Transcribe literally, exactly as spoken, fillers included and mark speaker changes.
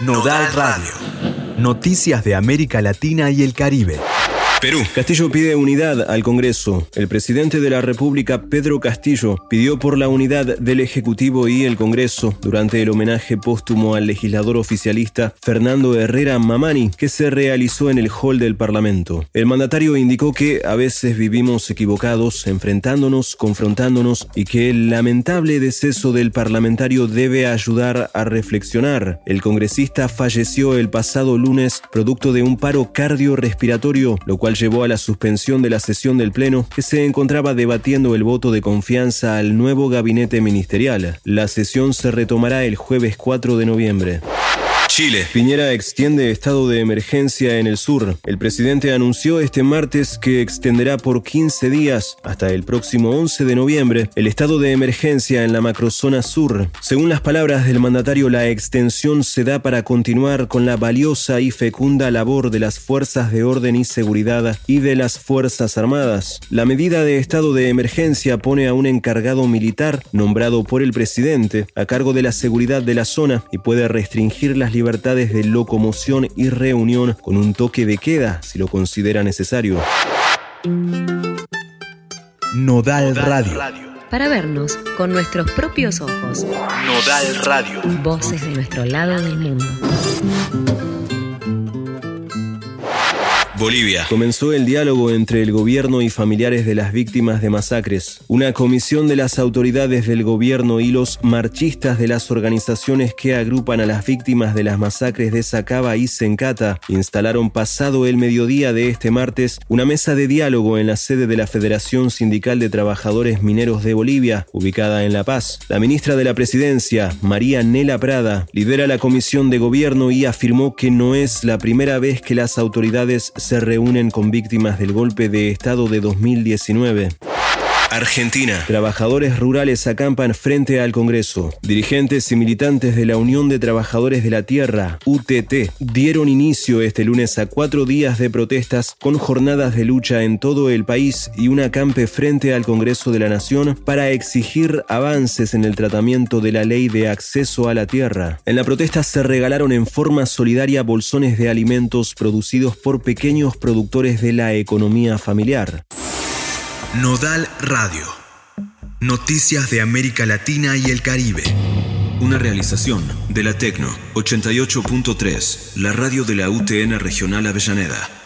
Speaker 1: Nodal Radio. Noticias de América Latina y el Caribe.
Speaker 2: Perú. Castillo pide unidad al Congreso. El presidente de la República, Pedro Castillo, pidió por la unidad del Ejecutivo y el Congreso durante el homenaje póstumo al legislador oficialista Fernando Herrera Mamani, que se realizó en el hall del Parlamento. El mandatario indicó que a veces vivimos equivocados, enfrentándonos, confrontándonos, y que el lamentable deceso del parlamentario debe ayudar a reflexionar. El congresista falleció el pasado lunes producto de un paro cardiorrespiratorio, lo cual llevó a la suspensión de la sesión del Pleno, que se encontraba debatiendo el voto de confianza al nuevo gabinete ministerial. La sesión se retomará el jueves cuatro de noviembre. Chile. Piñera extiende estado de emergencia en el sur. El presidente anunció este martes que extenderá por quince días, hasta el próximo once de noviembre, el estado de emergencia en la macrozona sur. Según las palabras del mandatario, la extensión se da para continuar con la valiosa y fecunda labor de las fuerzas de orden y seguridad y de las Fuerzas Armadas. La medida de estado de emergencia pone a un encargado militar, nombrado por el presidente, a cargo de la seguridad de la zona y puede restringir las libertades libertades de locomoción y reunión con un toque de queda, si lo considera necesario.
Speaker 1: Nodal Radio.
Speaker 3: Para vernos con nuestros propios ojos.
Speaker 1: Nodal Radio.
Speaker 3: Voces de nuestro lado del mundo.
Speaker 2: Bolivia. Comenzó el diálogo entre el gobierno y familiares de las víctimas de masacres. Una comisión de las autoridades del gobierno y los marchistas de las organizaciones que agrupan a las víctimas de las masacres de Sacaba y Sencata instalaron pasado el mediodía de este martes una mesa de diálogo en la sede de la Federación Sindical de Trabajadores Mineros de Bolivia, ubicada en La Paz. La ministra de la Presidencia, María Nela Prada, lidera la comisión de gobierno y afirmó que no es la primera vez que las autoridades se se reúnen con víctimas del golpe de Estado de dos mil diecinueve. Argentina. Trabajadores rurales acampan frente al Congreso. Dirigentes y militantes de la Unión de Trabajadores de la Tierra, U T T, dieron inicio este lunes a cuatro días de protestas con jornadas de lucha en todo el país y un acampe frente al Congreso de la Nación para exigir avances en el tratamiento de la Ley de Acceso a la Tierra. En la protesta se regalaron en forma solidaria bolsones de alimentos producidos por pequeños productores de la economía familiar.
Speaker 1: Nodal Radio. Noticias de América Latina y el Caribe.
Speaker 2: Una realización de la Tecno ochenta y ocho punto tres, la radio de la U T N Regional Avellaneda.